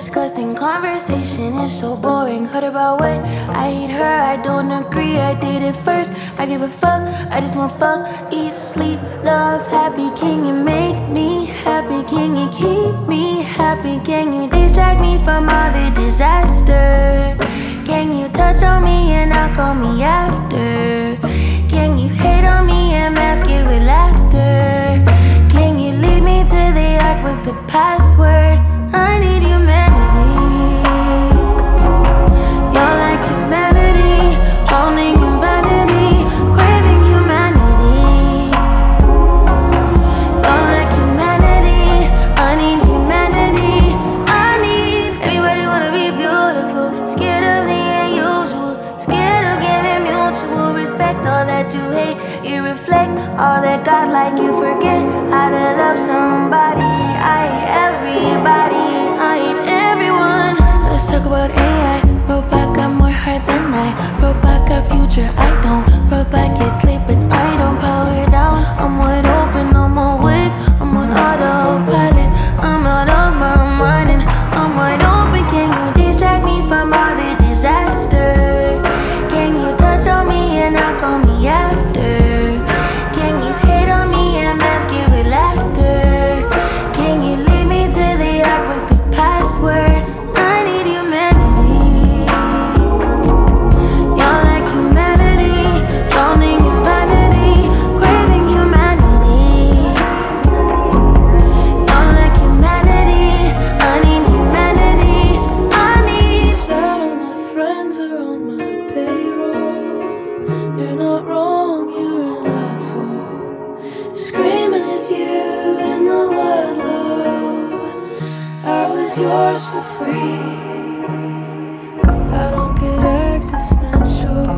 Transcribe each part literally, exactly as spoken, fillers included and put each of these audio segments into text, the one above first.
disgusting conversation is so boring. Heard about what? I hate her, I don't agree. I did it first, I give a fuck. I just want fuck, eat, sleep, love, happy. Can you make me happy? Can you keep me happy? Can you distract me from all the disaster? Can you touch on me and not call me after? Can you hate on me and mask it with laughter? Can you lead me to the ark? Was the password? I need humanity. You're like humanity, drowning in vanity, craving humanity. You're like humanity, I need humanity. I need everybody wanna be beautiful, scared of the unusual, scared of giving mutual respect. All that you hate, you reflect. All that God like, you forget how to love somebody. I hate everybody, I hate everyone. Let's talk about A I. Robot got more heart than I. Robot got future, I don't. Robot get sleep, but I don't. Power down, I'm wide open, I'm awake, I'm on autopilot. I'm out of my mind and I'm wide open. Can you distract me from all the disaster? Can you touch on me and not call me after? Can you hate on me and mask it with laughter? Can you lead me to the ark? Was the password? I need humanity. You're like humanity, drowning in vanity, craving humanity. You're like humanity, I need humanity. I need. Sad all my friends are on my payroll. You're not wrong, you're an asshole. Screaming at you in the loud low. I was yours for free. I don't get existential.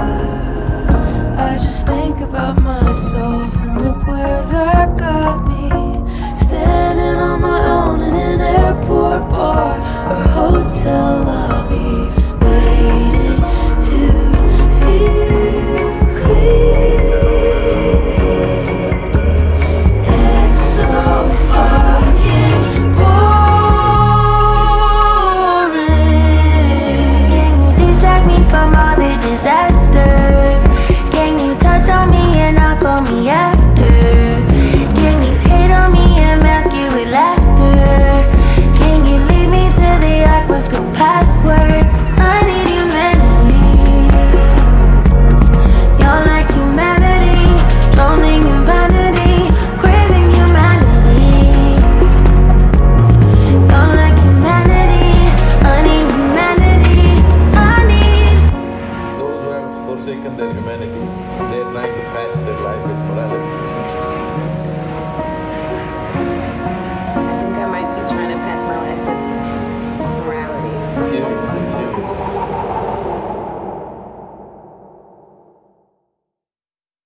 I just think about myself and look where that got me. Standing on my own in an airport bar or hotel lobby, waiting to feel clean. It's so fucking boring. Can you distract me from all the disaster? Can you touch on me and not call me after? Can you hate on me and mask it with laughter? Can you lead me to the ark? Was the password? I need humanity. You're like humanity, drowning in vanity, craving humanity. You're like humanity, I need humanity. I need. Those who have forsaken their humanity